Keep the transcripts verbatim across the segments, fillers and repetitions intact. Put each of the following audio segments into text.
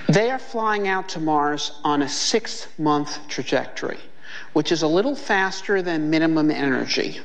They are flying out to Mars on a six-month trajectory, which is a little faster than minimum energy.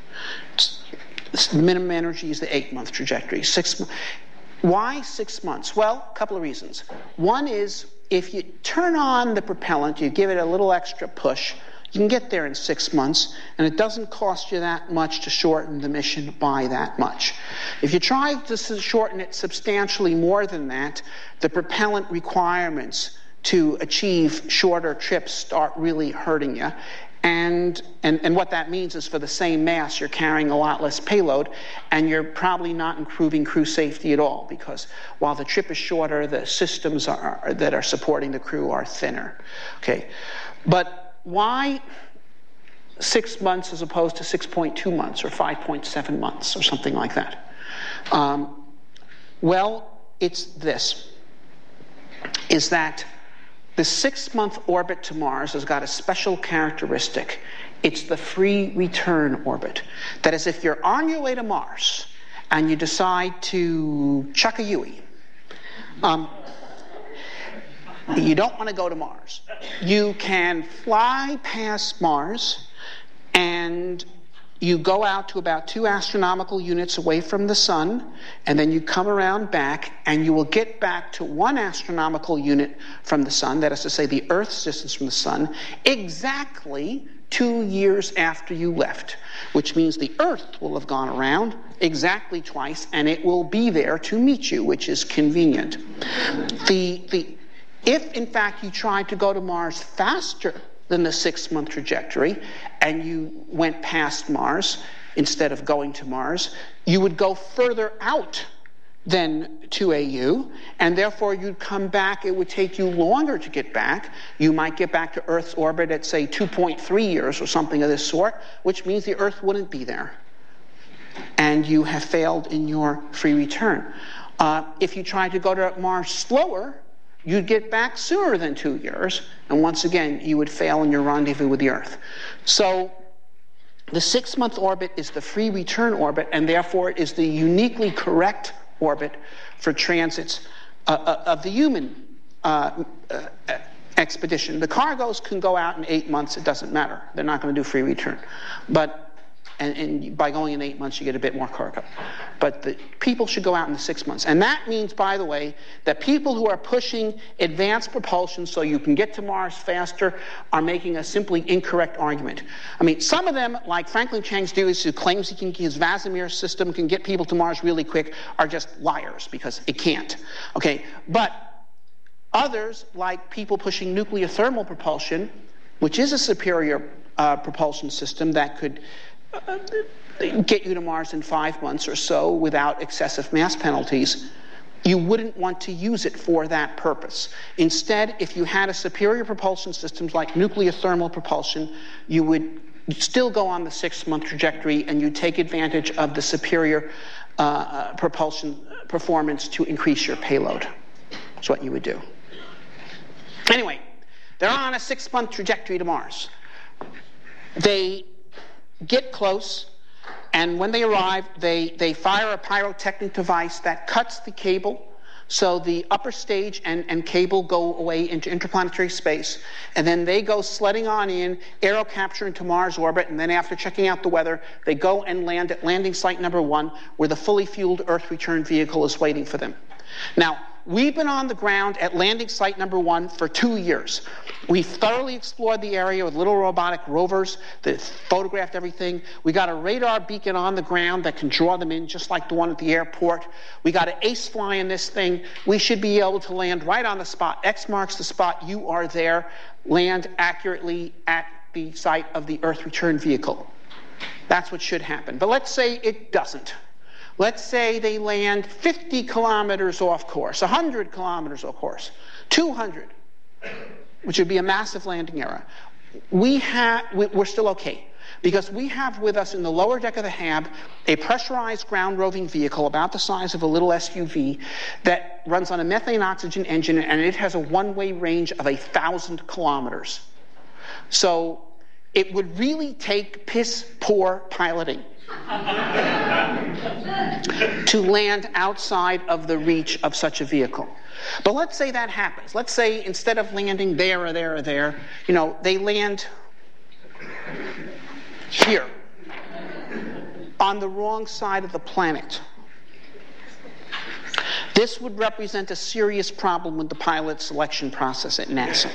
Minimum energy is the eight-month trajectory. Six. Why six months? Well, a couple of reasons. One is, if you turn on the propellant, you give it a little extra push, you can get there in six months, and it doesn't cost you that much to shorten the mission by that much. If you try to shorten it substantially more than that, the propellant requirements to achieve shorter trips start really hurting you. And, and, and what that means is, for the same mass, you're carrying a lot less payload, and you're probably not improving crew safety at all, because while the trip is shorter, the systems are, that are supporting the crew are thinner. Okay, but why six months as opposed to six point two months or five point seven months or something like that? Um, well, it's this, is that the six-month orbit to Mars has got a special characteristic. It's the free return orbit. That is, if you're on your way to Mars and you decide to chuck a Yui, um, you don't want to go to Mars. You can fly past Mars, and you go out to about two astronomical units away from the sun, and then you come around back, and you will get back to one astronomical unit from the sun, that is to say the Earth's distance from the sun, exactly two years after you left, which means the Earth will have gone around exactly twice, and it will be there to meet you, which is convenient. The, the, if, in fact, you tried to go to Mars faster than the six-month trajectory, and you went past Mars instead of going to Mars, you would go further out than two A U, and therefore you'd come back. It would take you longer to get back. You might get back to Earth's orbit at, say, two point three years or something of this sort, which means the Earth wouldn't be there, and you have failed in your free return. Uh, if you tried to go to Mars slower, you'd get back sooner than two years, and once again, you would fail in your rendezvous with the Earth. So the six-month orbit is the free return orbit, and therefore it is the uniquely correct orbit for transits uh, of the human uh, uh, expedition. The cargoes can go out in eight months. It doesn't matter. They're not going to do free return. But And, and by going in eight months, you get a bit more cargo. But the people should go out in the six months. And that means, by the way, that people who are pushing advanced propulsion so you can get to Mars faster are making a simply incorrect argument. I mean, some of them, like Franklin Chang's who claims he can, his Vasimir system can get people to Mars really quick, are just liars, because it can't. Okay, but others, like people pushing nuclear thermal propulsion, which is a superior uh, propulsion system that could Uh, get you to Mars in five months or so without excessive mass penalties, you wouldn't want to use it for that purpose. Instead, if you had a superior propulsion system like nuclear thermal propulsion, you would still go on the six-month trajectory, and you'd take advantage of the superior uh, propulsion performance to increase your payload. That's what you would do. Anyway, they're on a six-month trajectory to Mars. They get close, and when they arrive, they, they fire a pyrotechnic device that cuts the cable, so the upper stage and, and cable go away into interplanetary space, and then they go sledding on in, aero capture into Mars orbit, and then after checking out the weather, they go and land at landing site number one, where the fully fueled Earth return vehicle is waiting for them. Now, we've been on the ground at landing site number one for two years. We've thoroughly explored the area with little robotic rovers that photographed everything. We got a radar beacon on the ground that can draw them in, just like the one at the airport. We got an ace fly in this thing. We should be able to land right on the spot. X marks the spot. You are there. Land accurately at the site of the Earth return vehicle. That's what should happen. But let's say it doesn't. Let's say they land fifty kilometers off course, one hundred kilometers off course, two hundred, which would be a massive landing error. We have, we're still okay, because we have with us in the lower deck of the Hab a pressurized ground roving vehicle about the size of a little S U V that runs on a methane oxygen engine, and it has a one-way range of a thousand kilometers. So it would really take piss-poor piloting to land outside of the reach of such a vehicle. But let's say that happens. Let's say instead of landing there or there or there, you know, they land here, on the wrong side of the planet. This would represent a serious problem with the pilot selection process at NASA.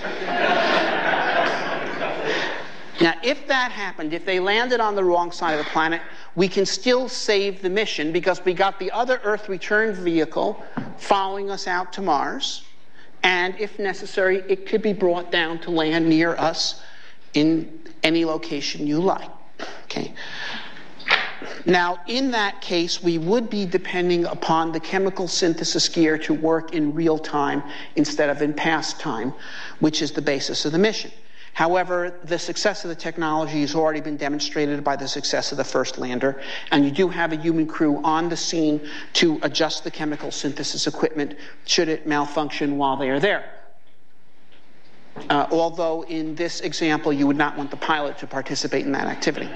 Now, if that happened, if they landed on the wrong side of the planet, we can still save the mission because we got the other Earth return vehicle following us out to Mars, and if necessary, it could be brought down to land near us in any location you like. Okay. Now, in that case, we would be depending upon the chemical synthesis gear to work in real time instead of in past time, which is the basis of the mission. However, the success of the technology has already been demonstrated by the success of the first lander, and you do have a human crew on the scene to adjust the chemical synthesis equipment should it malfunction while they are there. Uh, although in this example, you would not want the pilot to participate in that activity.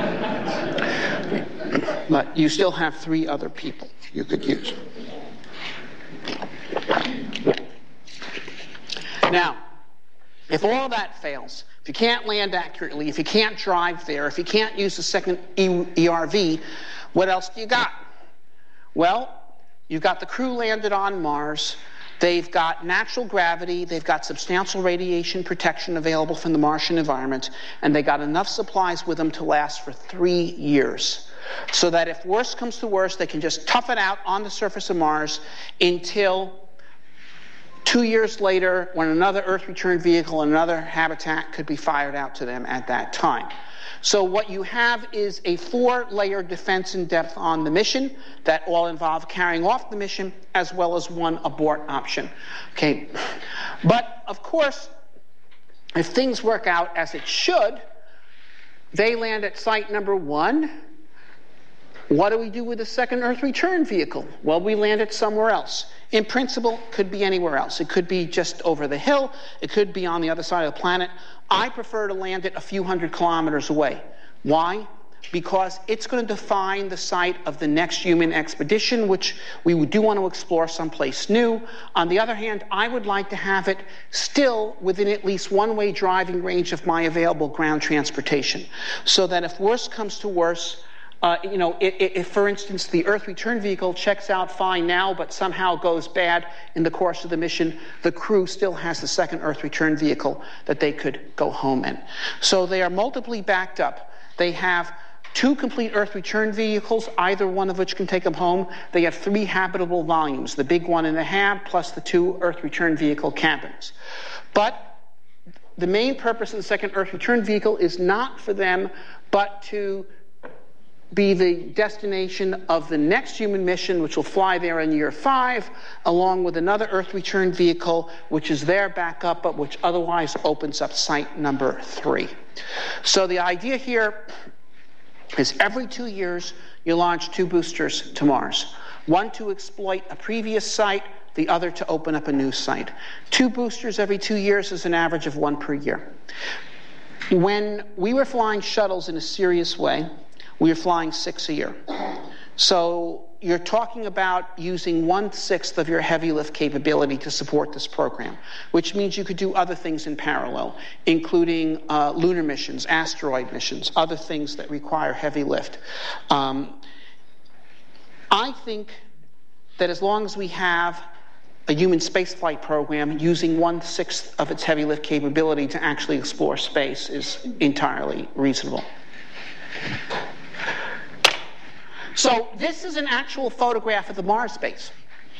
But you still have three other people you could use. Now, if all that fails, if you can't land accurately, if you can't drive there, if you can't use the second E R V, what else do you got? Well, you've got the crew landed on Mars. They've got natural gravity, they've got substantial radiation protection available from the Martian environment, and they got enough supplies with them to last for three years. So that if worse comes to worse, they can just tough it out on the surface of Mars until two years later, when another Earth return vehicle and another habitat could be fired out to them at that time. So what you have is a four-layer defense in depth on the mission that all involve carrying off the mission as well as one abort option. Okay, but of course, if things work out as it should, they land at site number one. What do we do with the second Earth return vehicle? Well, we land it somewhere else. In principle, could be anywhere else. It could be just over the hill. It could be on the other side of the planet. I prefer to land it a few hundred kilometers away. Why? Because it's going to define the site of the next human expedition, which we do want to explore someplace new. On the other hand, I would like to have it still within at least one-way driving range of my available ground transportation, so that if worse comes to worse, Uh, you know, if, if, for instance, the Earth return vehicle checks out fine now, but somehow goes bad in the course of the mission, the crew still has the second Earth return vehicle that they could go home in. So they are multiply backed up. They have two complete Earth return vehicles, either one of which can take them home. They have three habitable volumes, the big one in the hab plus the two Earth return vehicle cabins. But the main purpose of the second Earth return vehicle is not for them, but to be the destination of the next human mission, which will fly there in year five, along with another Earth return vehicle, which is their backup, but which otherwise opens up site number three. So the idea here is every two years, you launch two boosters to Mars. One to exploit a previous site, the other to open up a new site. Two boosters every two years is an average of one per year. When we were flying shuttles in a serious way, we were flying six a year. So you're talking about using one-sixth of your heavy lift capability to support this program, which means you could do other things in parallel, including uh, lunar missions, asteroid missions, other things that require heavy lift. Um, I think that as long as we have a human spaceflight program using one-sixth of its heavy lift capability to actually explore space is entirely reasonable. So this is an actual photograph of the Mars base.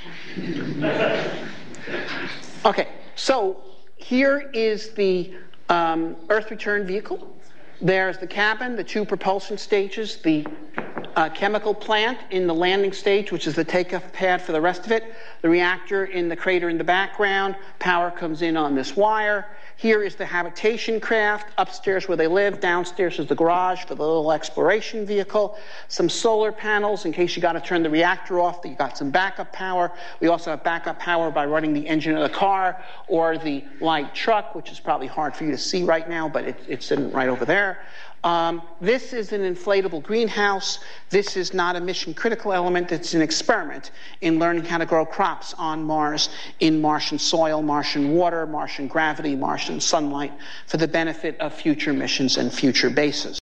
Okay, so here is the um, Earth return vehicle. There's the cabin, the two propulsion stages, the uh, chemical plant in the landing stage, which is the takeoff pad for the rest of it, the reactor in the crater in the background, power comes in on this wire. Here is the habitation craft, upstairs where they live, downstairs is the garage for the little exploration vehicle, some solar panels in case you got to turn the reactor off, you got some backup power. We also have backup power by running the engine of the car or the light truck, which is probably hard for you to see right now, but it, it's sitting right over there. Um, this is an inflatable greenhouse. This is not a mission-critical element. It's an experiment in learning how to grow crops on Mars in Martian soil, Martian water, Martian gravity, Martian sunlight for the benefit of future missions and future bases.